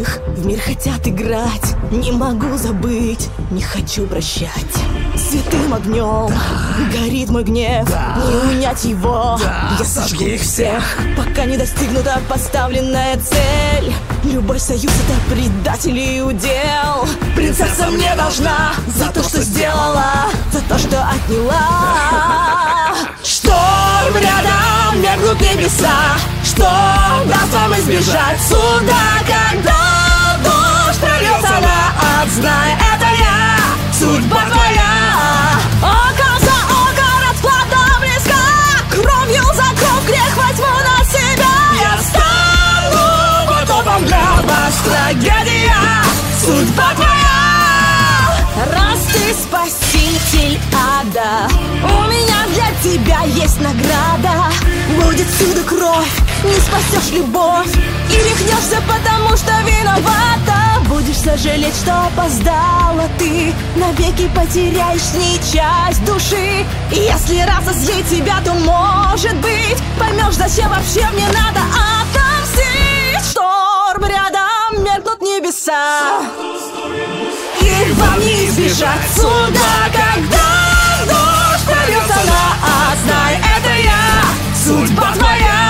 живых в мир хотят играть. Не могу забыть, не хочу прощать. Святым огнем горит мой гнев, не унять его, я сожгу их всех, пока не достигнута поставленная цель. Любой союз — это предателей удел. Принцесса мне должна за то, что сделала, за то, что отняла. Шторм рядом, меркнут небеса, что даст вам избежать суда, когда дождь прольется на ад. Знай, это я, судьба твоя. Око за око, расплата близка, кровью за кровь грех возьму на себя. Я стану потопом для вас, трагедия, судьба твоя. Раз ты спаситель ада, у меня для тебя есть награда. Будет всюду кровь, не спасешь любовь, и рехнешься, потому что виновата. Будешь сожалеть, что опоздала ты, навеки потеряешь с ней часть души. И если разозлить тебя, то, может быть, поймешь, зачем вообще мне надо отомстить. Шторм рядом, меркнут небеса, и вам не избежать суда, когда дождь прольется на ад. Знай, это я, судьба твоя.